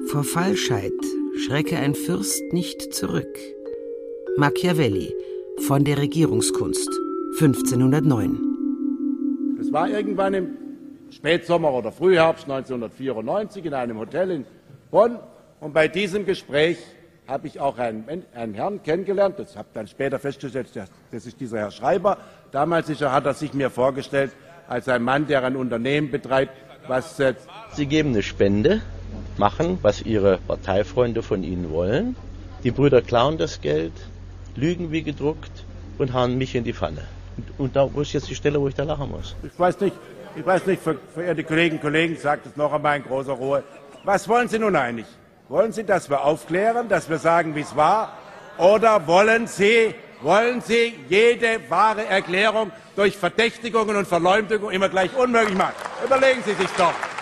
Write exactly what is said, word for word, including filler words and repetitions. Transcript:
Vor Falschheit schrecke ein Fürst nicht zurück. Machiavelli von der Regierungskunst, fünfzehnhundertneun. Das war irgendwann im Spätsommer oder Frühherbst neunzehnhundertvierundneunzig in einem Hotel in Bonn. Und bei diesem Gespräch habe ich auch einen, einen Herrn kennengelernt. Das habe dann später festgestellt, das ist dieser Herr Schreiber. Damals hat er sich mir vorgestellt als ein Mann, der ein Unternehmen betreibt, was... Äh Sie geben eine Spende, machen, was Ihre Parteifreunde von Ihnen wollen. Die Brüder klauen das Geld, lügen wie gedruckt und hauen mich in die Pfanne. Und, und da wo ist jetzt die Stelle, wo ich da lachen muss? Ich weiß nicht, ich weiß nicht, verehrte Kolleginnen und Kollegen, ich sage das noch einmal in großer Ruhe. Was wollen Sie nun eigentlich? Wollen Sie, dass wir aufklären, dass wir sagen, wie es war? Oder wollen Sie, wollen Sie jede wahre Erklärung durch Verdächtigungen und Verleumdungen immer gleich unmöglich machen? Überlegen Sie sich doch.